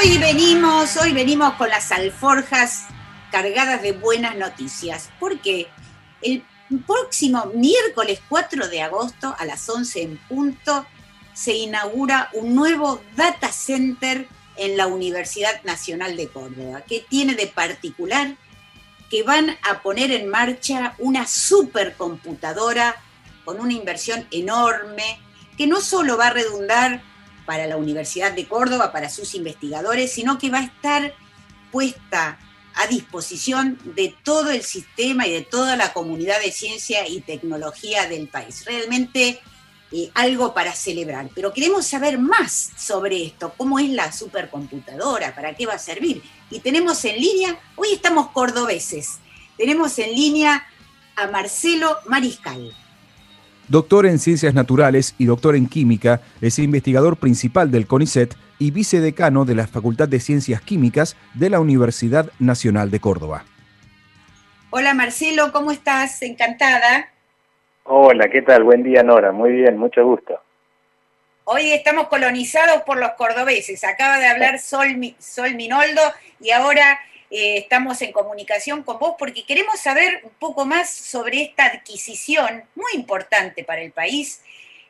Hoy venimos con las alforjas cargadas de buenas noticias, porque el próximo miércoles 4 de agosto a las 11 en punto se inaugura un nuevo data center en la Universidad Nacional de Córdoba. ¿Qué tiene de particular? Que van a poner en marcha una supercomputadora con una inversión enorme, que no solo va a redundar para la Universidad de Córdoba, para sus investigadores, sino que va a estar puesta a disposición de todo el sistema y de toda la comunidad de ciencia y tecnología del país. Realmente algo para celebrar. Pero queremos saber más sobre esto, cómo es la supercomputadora, para qué va a servir. Y tenemos en línea, hoy estamos cordobeses, tenemos en línea a Marcelo Mariscal. Doctor en Ciencias Naturales y doctor en Química, es investigador principal del CONICET y vicedecano de la Facultad de Ciencias Químicas de la Universidad Nacional de Córdoba. Hola Marcelo, ¿cómo estás? Encantada. Hola, ¿qué tal? Buen día, Nora. Muy bien, mucho gusto. Hoy estamos colonizados por los cordobeses. Acaba de hablar Sol Minoldo y ahora estamos en comunicación con vos porque queremos saber un poco más sobre esta adquisición muy importante para el país,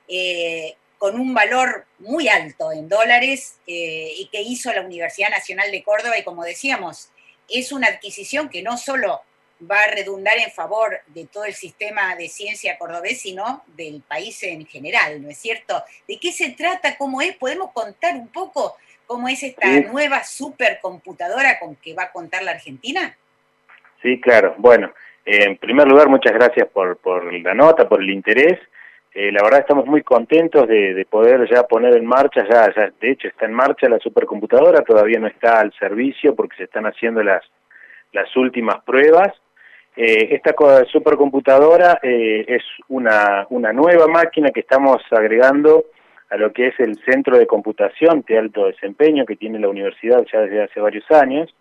con un valor muy alto en dólares, y que hizo la Universidad Nacional de Córdoba. Y como decíamos, es una adquisición que no solo va a redundar en favor de todo el sistema de ciencia cordobés, sino del país en general, ¿no es cierto? ¿De qué se trata? ¿Cómo es? ¿Podemos contar un poco cómo es esta nueva supercomputadora con que va a contar la Argentina? Sí, claro. Bueno, en primer lugar, muchas gracias por la nota, por el interés. La verdad estamos muy contentos de poder ya poner en marcha, ya de hecho está en marcha la supercomputadora, todavía no está al servicio porque se están haciendo las últimas pruebas. Esta supercomputadora es una nueva máquina que estamos agregando a lo que es el centro de computación de alto desempeño que tiene la universidad ya desde hace varios años,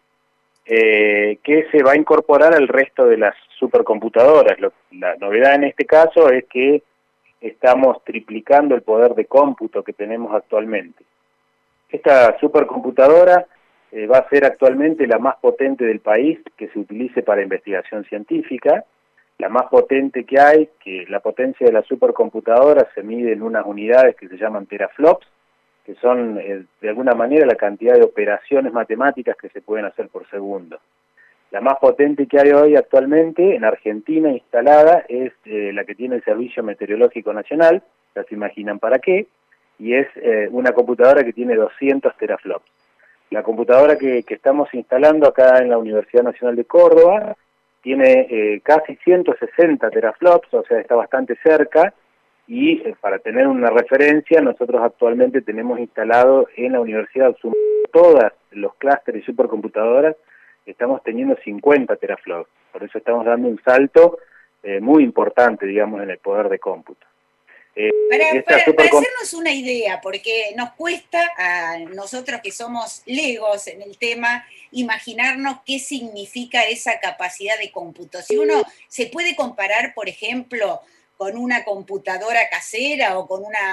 que se va a incorporar al resto de las supercomputadoras. La novedad en este caso es que estamos triplicando el poder de cómputo que tenemos actualmente. Esta supercomputadora va a ser actualmente la más potente del país que se utilice para investigación científica, la más potente que hay, que la potencia de la supercomputadora se mide en unas unidades que se llaman teraflops, que son de alguna manera la cantidad de operaciones matemáticas que se pueden hacer por segundo. La más potente que hay hoy actualmente en Argentina instalada es la que tiene el Servicio Meteorológico Nacional, ya se imaginan para qué, y es una computadora que tiene 200 teraflops. La computadora que estamos instalando acá en la Universidad Nacional de Córdoba tiene casi 160 teraflops, o sea, está bastante cerca, y para tener una referencia, nosotros actualmente tenemos instalado en la universidad, todos los clústeres y supercomputadoras, estamos teniendo 50 teraflops, por eso estamos dando un salto muy importante, digamos, en el poder de cómputo. Para hacernos una idea, porque nos cuesta a nosotros que somos legos en el tema imaginarnos qué significa esa capacidad de cómputo. Si uno se puede comparar, por ejemplo, con una computadora casera o con una...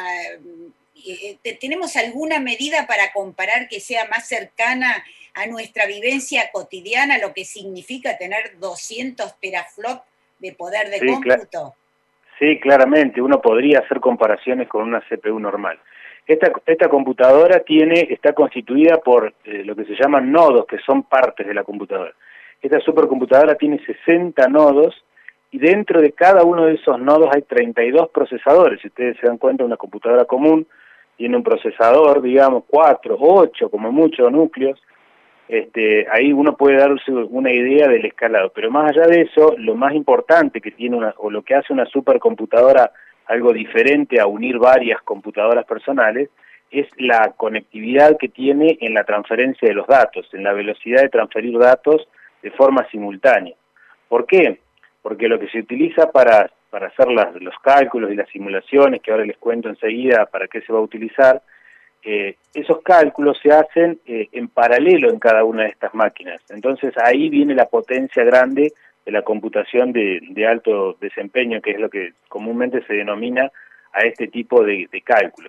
¿tenemos alguna medida para comparar que sea más cercana a nuestra vivencia cotidiana, lo que significa tener 200 teraflops de poder de cómputo? Sí, claramente, uno podría hacer comparaciones con una CPU normal. Esta computadora está constituida por lo que se llaman nodos, que son partes de la computadora. Esta supercomputadora tiene 60 nodos, y dentro de cada uno de esos nodos hay 32 procesadores. Si ustedes se dan cuenta, una computadora común tiene un procesador, digamos, 4, 8, como mucho, núcleos. Ahí uno puede darse una idea del escalado, pero más allá de eso, lo más importante que tiene o lo que hace una supercomputadora algo diferente a unir varias computadoras personales, es la conectividad que tiene en la transferencia de los datos, en la velocidad de transferir datos de forma simultánea. ¿Por qué? Porque lo que se utiliza para hacer los cálculos y las simulaciones, que ahora les cuento enseguida para qué se va a utilizar, esos cálculos se hacen en paralelo en cada una de estas máquinas. Entonces ahí viene la potencia grande de la computación de alto desempeño, que es lo que comúnmente se denomina a este tipo de cálculos.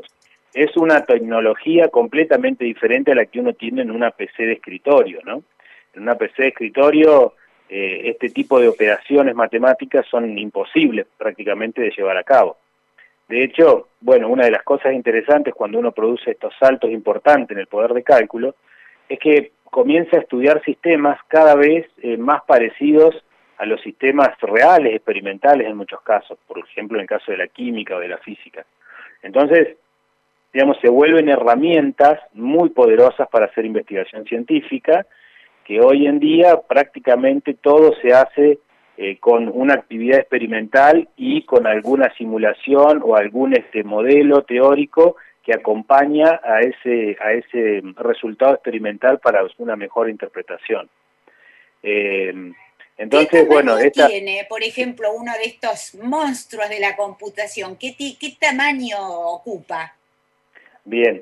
es una tecnología completamente diferente a la que uno tiene en una PC de escritorio, ¿no? En una PC de escritorio, este tipo de operaciones matemáticas son imposibles prácticamente de llevar a cabo. De hecho, bueno, una de las cosas interesantes cuando uno produce estos saltos importantes en el poder de cálculo es que comienza a estudiar sistemas cada vez más parecidos a los sistemas reales, experimentales en muchos casos, por ejemplo en el caso de la química o de la física. Entonces, digamos, se vuelven herramientas muy poderosas para hacer investigación científica, que hoy en día prácticamente todo se hace con una actividad experimental y con alguna simulación o algún modelo teórico que acompaña a ese resultado experimental para una mejor interpretación. Entonces, bueno, tiene, por ejemplo, uno de estos monstruos de la computación? ¿Qué tamaño ocupa? Bien,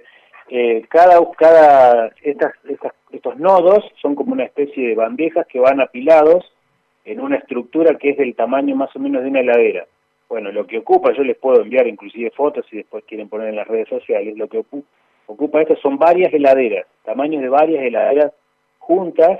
estos nodos son como una especie de bandejas que van apilados en una estructura que es del tamaño más o menos de una heladera. Bueno, lo que ocupa, yo les puedo enviar inclusive fotos si después quieren poner en las redes sociales, lo que ocupa esto son varias heladeras, tamaños de varias heladeras juntas,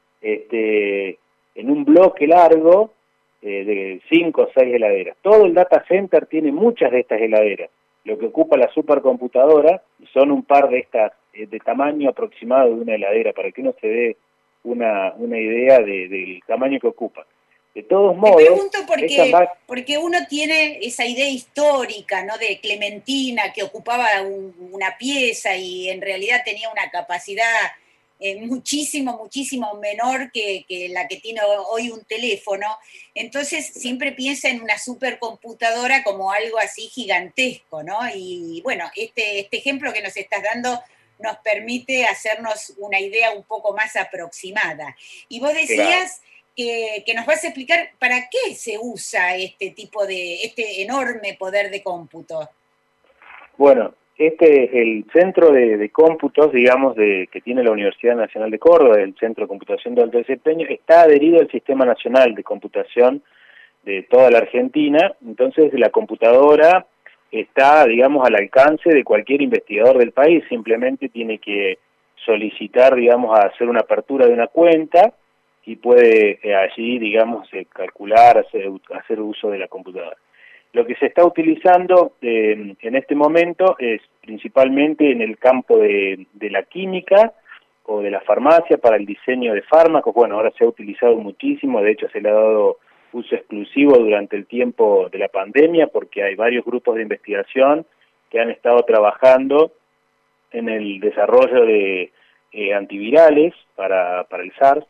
en un bloque largo de 5 o 6 heladeras. Todo el data center tiene muchas de estas heladeras. Lo que ocupa la supercomputadora son un par de estas de tamaño aproximado de una heladera, para que uno se dé una idea del tamaño que ocupa. De todos modos... Te pregunto porque uno tiene esa idea histórica, ¿no?, de Clementina, que ocupaba una pieza y en realidad tenía una capacidad muchísimo menor que la que tiene hoy un teléfono. Entonces siempre piensa en una supercomputadora como algo así gigantesco, ¿no? Y bueno, este ejemplo que nos estás dando nos permite hacernos una idea un poco más aproximada. Y vos decías... Claro. Que nos vas a explicar para qué se usa este enorme poder de cómputo. Bueno, el centro de cómputos, digamos, que tiene la Universidad Nacional de Córdoba, el Centro de Computación de Alto Desempeño, está adherido al Sistema Nacional de Computación de toda la Argentina. Entonces la computadora está, digamos, al alcance de cualquier investigador del país, simplemente tiene que solicitar, digamos, a hacer una apertura de una cuenta y puede allí, digamos, calcular, hacer uso de la computadora. Lo que se está utilizando en este momento es principalmente en el campo de la química o de la farmacia para el diseño de fármacos. Bueno, ahora se ha utilizado muchísimo, de hecho se le ha dado uso exclusivo durante el tiempo de la pandemia porque hay varios grupos de investigación que han estado trabajando en el desarrollo de antivirales para el SARS.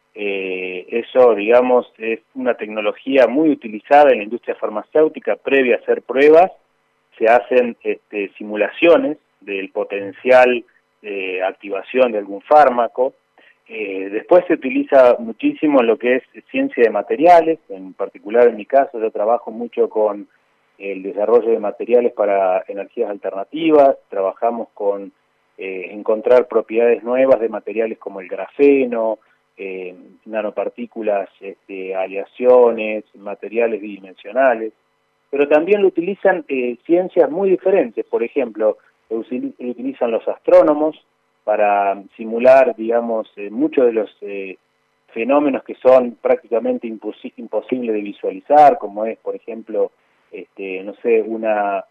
Eso, digamos, es una tecnología muy utilizada en la industria farmacéutica. Previa a hacer pruebas, se hacen simulaciones del potencial de activación de algún fármaco. Después se utiliza muchísimo lo que es ciencia de materiales, en particular en mi caso yo trabajo mucho con el desarrollo de materiales para energías alternativas, trabajamos con encontrar propiedades nuevas de materiales como el grafeno, nanopartículas, aleaciones, materiales bidimensionales, pero también lo utilizan ciencias muy diferentes. Por ejemplo, lo utilizan los astrónomos para simular, digamos, muchos de los fenómenos que son prácticamente imposibles de visualizar, como es, por ejemplo, no sé, una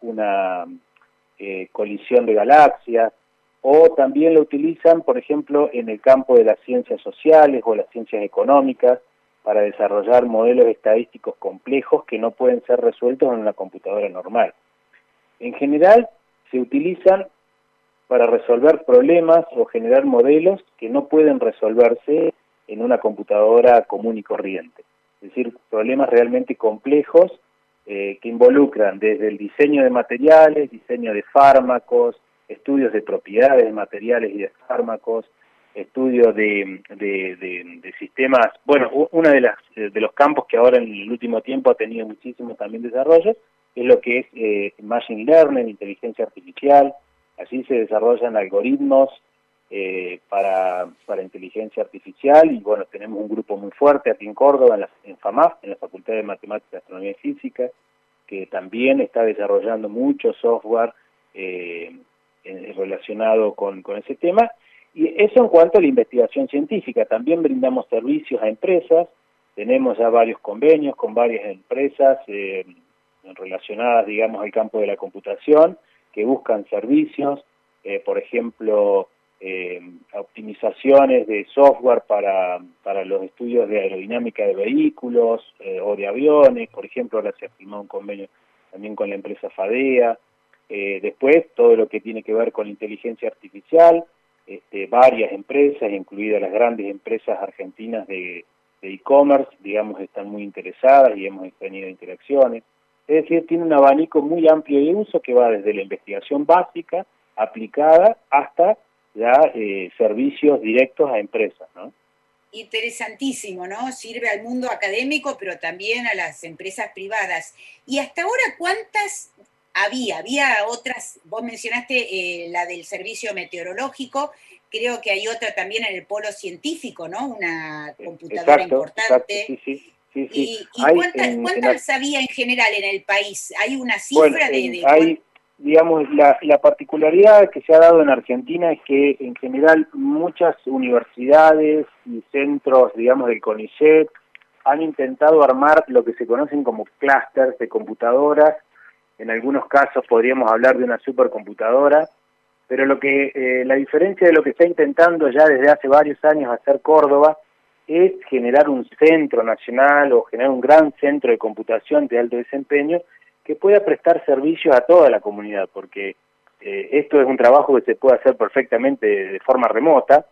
colisión de galaxias. O también lo utilizan, por ejemplo, en el campo de las ciencias sociales o las ciencias económicas para desarrollar modelos estadísticos complejos que no pueden ser resueltos en una computadora normal. En general, se utilizan para resolver problemas o generar modelos que no pueden resolverse en una computadora común y corriente. Es decir, problemas realmente complejos que involucran desde el diseño de materiales, diseño de fármacos, estudios de propiedades de materiales y de fármacos, estudios de sistemas. Bueno, uno de los campos que ahora en el último tiempo ha tenido muchísimo también desarrollo es lo que es Machine Learning, inteligencia artificial. Allí se desarrollan algoritmos para inteligencia artificial y bueno, tenemos un grupo muy fuerte aquí en Córdoba, en FAMAF, en la Facultad de Matemáticas, Astronomía y Física, que también está desarrollando mucho software relacionado con ese tema. Y eso en cuanto a la investigación científica. También brindamos servicios a empresas, tenemos ya varios convenios con varias empresas relacionadas, digamos, al campo de la computación, que buscan servicios, por ejemplo, optimizaciones de software para los estudios de aerodinámica de vehículos o de aviones. Por ejemplo, ahora se ha firmado un convenio también con la empresa FADEA. Después, todo lo que tiene que ver con inteligencia artificial, varias empresas, incluidas las grandes empresas argentinas de e-commerce, digamos, están muy interesadas y hemos tenido interacciones. Es decir, tiene un abanico muy amplio de uso que va desde la investigación básica, aplicada, hasta ya servicios directos a empresas, ¿no? Interesantísimo, ¿no? Sirve al mundo académico, pero también a las empresas privadas. Y hasta ahora, ¿cuántas había? Había otras, vos mencionaste la del servicio meteorológico, creo que hay otra también en el polo científico, ¿no? Una computadora importante. Exacto, sí. ¿Y Hay cuántas había en general en el país? ¿Hay una cifra hay, digamos, la particularidad que se ha dado en Argentina es que en general muchas universidades y centros, digamos, del CONICET han intentado armar lo que se conocen como clústeres de computadoras. En algunos casos podríamos hablar de una supercomputadora, pero la diferencia de lo que está intentando ya desde hace varios años hacer Córdoba es generar un centro nacional o generar un gran centro de computación de alto desempeño que pueda prestar servicios a toda la comunidad, porque esto es un trabajo que se puede hacer perfectamente de forma remota,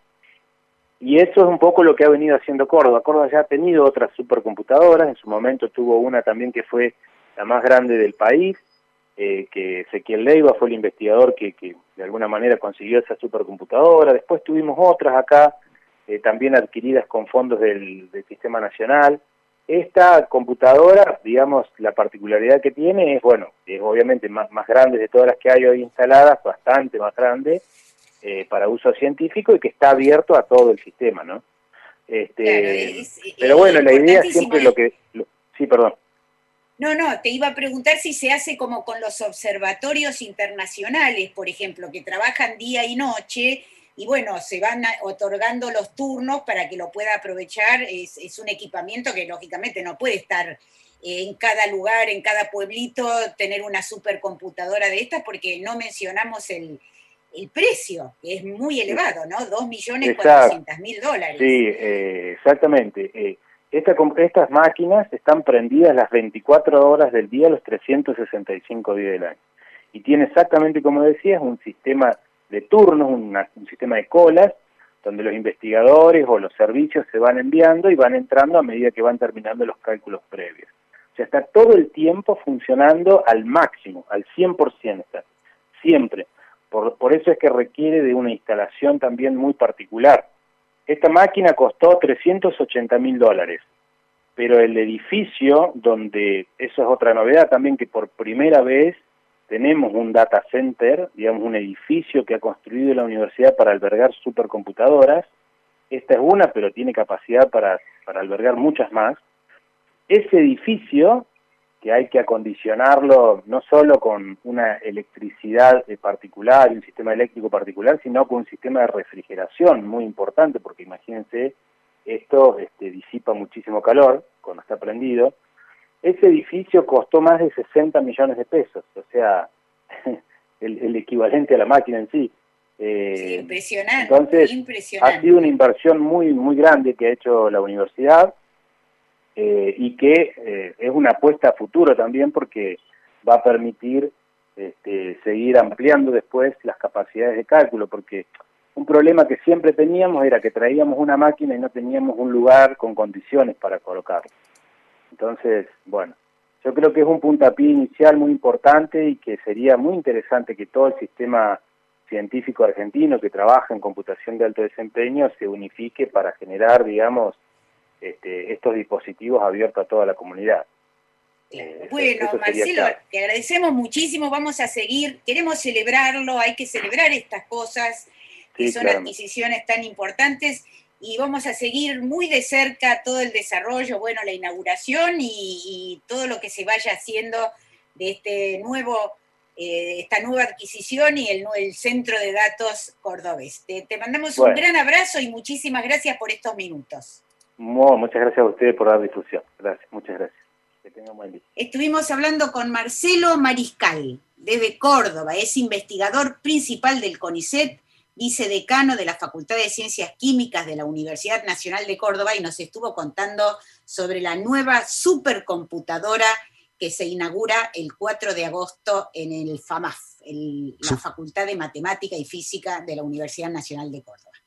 y eso es un poco lo que ha venido haciendo Córdoba. Córdoba ya ha tenido otras supercomputadoras, en su momento tuvo una también que fue la más grande del país, que Ezequiel Leiva fue el investigador que de alguna manera consiguió esa supercomputadora. Después tuvimos otras acá, también adquiridas con fondos del Sistema Nacional. Esta computadora, digamos, la particularidad que tiene es, bueno, es obviamente más grande de todas las que hay hoy instaladas, bastante más grande, para uso científico, y que está abierto a todo el sistema, ¿no? Claro, pero bueno, la idea siempre sí, perdón. No, te iba a preguntar si se hace como con los observatorios internacionales, por ejemplo, que trabajan día y noche, y bueno, se van otorgando los turnos para que lo pueda aprovechar. Es un equipamiento que lógicamente no puede estar en cada lugar, en cada pueblito, tener una supercomputadora de estas, porque no mencionamos el precio, que es muy elevado, ¿no? $2.400.000. Sí, exactamente. Estas máquinas están prendidas las 24 horas del día, los 365 días del año. Y tiene exactamente, como decías, un sistema de turnos, un sistema de colas, donde los investigadores o los servicios se van enviando y van entrando a medida que van terminando los cálculos previos. O sea, está todo el tiempo funcionando al máximo, al 100%, está, siempre. Por eso es que requiere de una instalación también muy particular. Esta máquina costó $380.000, pero el edificio donde, eso es otra novedad también, que por primera vez tenemos un data center, digamos un edificio que ha construido la universidad para albergar supercomputadoras. Esta es una, pero tiene capacidad para albergar muchas más. Ese edificio, que hay que acondicionarlo no solo con una electricidad particular y un sistema eléctrico particular, sino con un sistema de refrigeración muy importante, porque imagínense, esto disipa muchísimo calor cuando está prendido. Ese edificio costó más de 60 millones de pesos, o sea, el equivalente a la máquina en sí. Sí, impresionante. Entonces, impresionante. Ha sido una inversión muy grande que ha hecho la universidad, y que es una apuesta a futuro también, porque va a permitir seguir ampliando después las capacidades de cálculo, porque un problema que siempre teníamos era que traíamos una máquina y no teníamos un lugar con condiciones para colocarla. Entonces, bueno, yo creo que es un puntapié inicial muy importante y que sería muy interesante que todo el sistema científico argentino que trabaja en computación de alto desempeño se unifique para generar, digamos, estos dispositivos abiertos a toda la comunidad. Bueno, Marcelo, te agradecemos muchísimo, vamos a seguir, queremos celebrarlo, hay que celebrar estas cosas, que son adquisiciones tan importantes, y vamos a seguir muy de cerca todo el desarrollo, bueno, la inauguración y todo lo que se vaya haciendo de este nuevo esta nueva adquisición y el Centro de Datos Cordobés. Te mandamos un gran abrazo y muchísimas gracias por estos minutos. Muchas gracias a ustedes por dar difusión. Gracias, muchas gracias. Que tengan buen día. Estuvimos hablando con Marcelo Mariscal, desde Córdoba. Es investigador principal del CONICET, vicedecano de la Facultad de Ciencias Químicas de la Universidad Nacional de Córdoba, y nos estuvo contando sobre la nueva supercomputadora que se inaugura el 4 de agosto en el FAMAF, la Facultad de Matemática y Física de la Universidad Nacional de Córdoba.